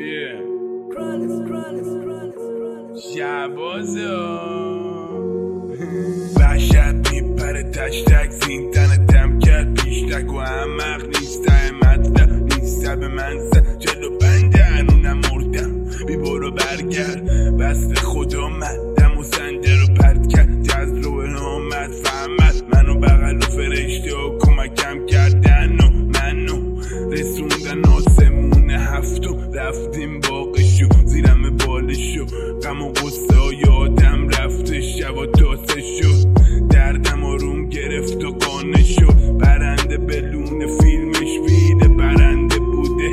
شعبازه وحشت میپره تشتک زین تنتم کرد پیشتک و همق نیست مطلب نیست به منزه جلو بنده هنونم مردم بی برو برگرد بست خدا مدم و سنده رو پرد کرد جز رو آمد فهمد منو بغل و فرشته و کمکم کردن و منو رسوندن آسمون هفتم رفتیم باقشو زیرم بالشو غم و غصه ها یادم رفته شب و تاسه شد دردم آروم گرفت و قانه شد برنده بلون فیلمش بیده برنده بوده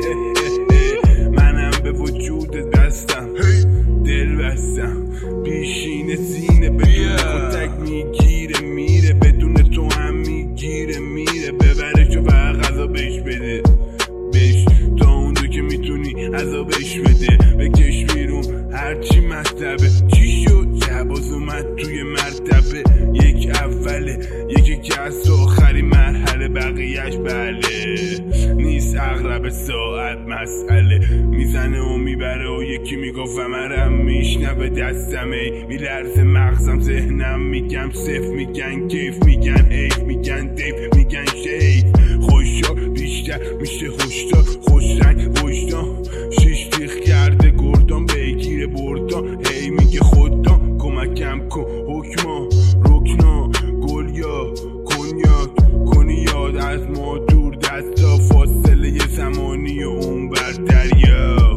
منم به وجود دستم دل بستم پیشین سینه بدون خودک میگیره میره بدون تو هم میگیره میره ببرش و غذا بهش بده بهش تا اون دو که میتونی عذابش بده بکش بیرون هرچی مطلبه چی شد شعباز اومد توی مرتبه یک اوله یکی که از آخری مرحله بقیهش بله نیست اغرب ساعت مسئله میزنه و میبره و یکی میگفت مرم میشنوه دستمه میلرزه مغزم ذهنم میگم صف میگن کیف میگن حیف میگن دیف میگن شیف خوشا بیشتر میشه خوشتا خوش رنگ وجدان شیش تیخ کرده گردان بگیره بردان هی میگه خودان کمکم کن حکما رکنا گل یا کنیاک کنی یاد از ما دور دستا فاصله زمانی و اون بر دریا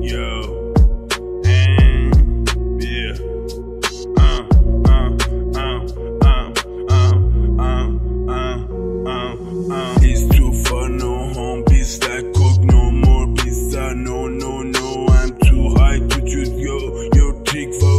It's too far, no home, peace like coke, no more pizza, no, I'm too high to choose your trick for,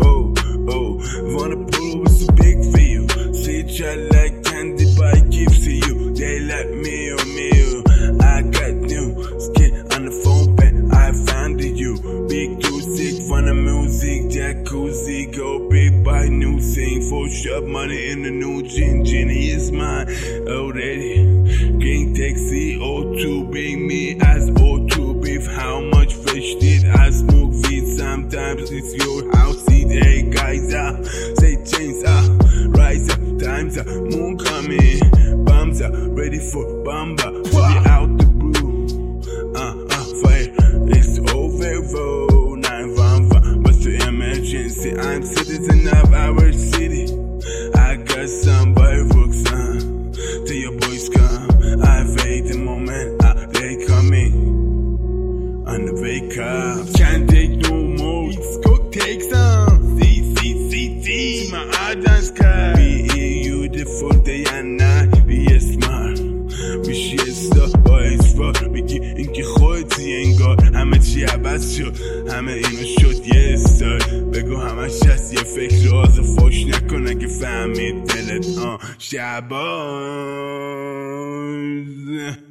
wanna pull over so big for you, say I like candy buy gifts to you, they like me, I got new skin on the phone pen, I found you, big too sick for the music, jacuzzi, go big buy new thing, for shop money in the new Genie is mine already, King Taxi, O2, bring me as O2 beef, how much fish did I smoke weed, sometimes it's your house, see hey guys say chains rise up, times up, moon coming, bombs up, ready for bamba, we out the blue, fire, it's over, 911, what's the emergency, I'm citizen of our city, I got some fireworks, till your boys come, I wait the moment, they coming, on the wake up, can't take no more, let's go take some, see, my audience sky, be beautiful day and night, be smart, be shit boys fuck, بگی اینکه خودتی انگار همه چی عوض شد همه اینو شد یه استایل بگو همش هست یه فکر راز فوش نکن اگه فهمید دلت شعباز